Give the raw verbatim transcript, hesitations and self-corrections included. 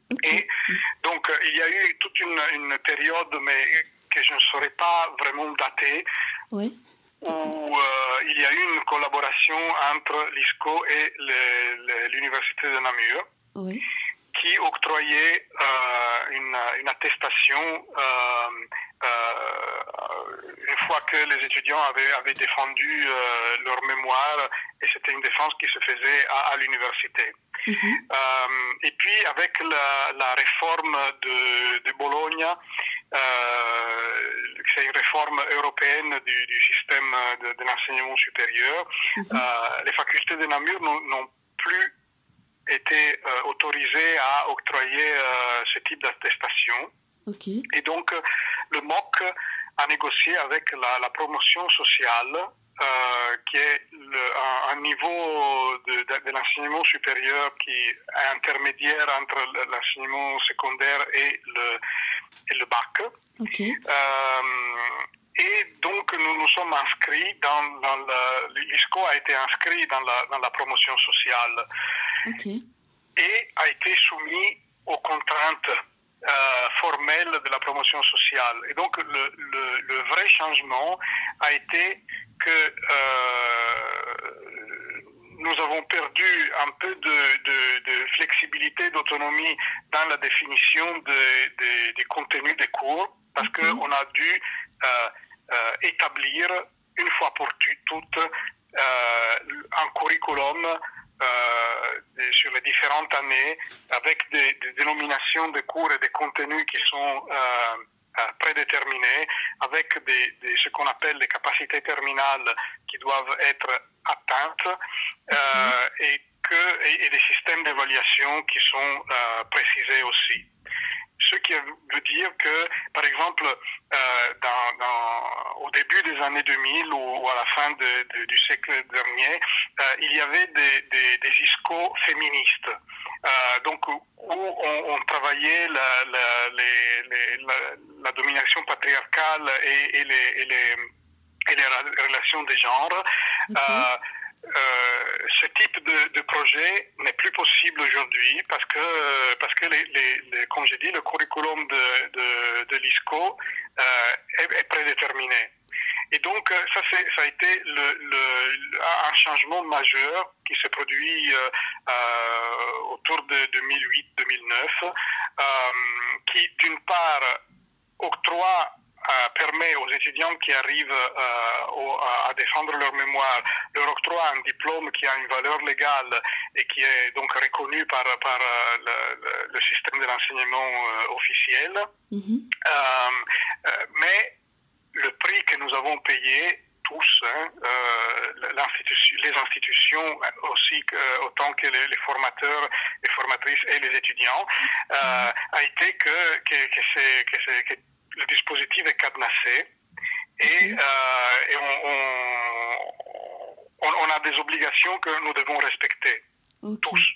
Ok. Et donc, euh, il y a eu toute une, une période, mais que je ne saurais pas vraiment dater, Ouais. où euh, il y a eu une collaboration entre l'I S C O et le- le- l'Université de Namur, Ouais. qui octroyait euh, une, une attestation euh, euh, une fois que les étudiants avaient, avaient défendu euh, leur mémoire, et c'était une défense qui se faisait à, à l'université. Mhm. Euh, et puis avec la, la réforme de, de Bologne, euh, c'est une réforme européenne du, du système de, de l'enseignement supérieur, Mhm. euh, les facultés de Namur n'ont, n'ont plus été euh, autorisées à octroyer euh, ce type d'attestation. Ok. Et donc le M O C a négocié avec la, la promotion sociale, euh, qui est le, un, un niveau de, de, de l'enseignement supérieur qui est intermédiaire entre l'enseignement secondaire et le, et le bac. Ok. Euh, et donc nous nous sommes inscrits dans, dans le, l'I S C O a été inscrit dans la, dans la promotion sociale Ok. et a été soumis aux contraintes euh, formelles de la promotion sociale. Et donc le, le, le vrai changement a été que euh, nous avons perdu un peu de, de, de flexibilité, d'autonomie dans la définition des de, de contenus des cours, parce Ok. qu'on a dû euh, euh, établir une fois pour toutes euh, un curriculum euh, sur les différentes années avec des, des dénominations de cours et des contenus qui sont euh, prédéterminés, avec des, des, ce qu'on appelle les capacités terminales qui doivent être atteintes, euh, et, que, et, et des systèmes d'évaluation qui sont euh, précisés aussi. Ce qui veut dire que, par exemple, euh, dans, dans, au début des années deux mille ou, ou à la fin de, de, du siècle dernier, euh, il y avait des, des, des I S C O féministes, euh, donc où on, on travaillait la, la, les, les, la, la domination patriarcale et, et, les, et, les, et les relations de genre. Ok. Euh, Euh, ce type de, de projet n'est plus possible aujourd'hui parce que, parce que les, les, les, comme j'ai dit, le curriculum de, de, de l'I S C O euh, est, est prédéterminé. Et donc, ça, c'est, ça a été le, le, un changement majeur qui s'est produit euh, euh, autour de deux mille huit deux mille neuf, euh, qui, d'une part, octroie Euh, permet aux étudiants qui arrivent euh, au, à défendre leur mémoire, leur octroie un diplôme qui a une valeur légale et qui est donc reconnu par, par euh, le, le, le système de l'enseignement euh, officiel. Mm-hmm. euh, euh, mais le prix que nous avons payé tous, hein, euh, l'institution, les institutions aussi, euh, autant que les, les formateurs, les formatrices et les étudiants, euh, a été que, que, que, c'est, que, c'est, que le dispositif est cadenassé et, okay. euh, et on, on, on, on a des obligations que nous devons respecter, okay. tous.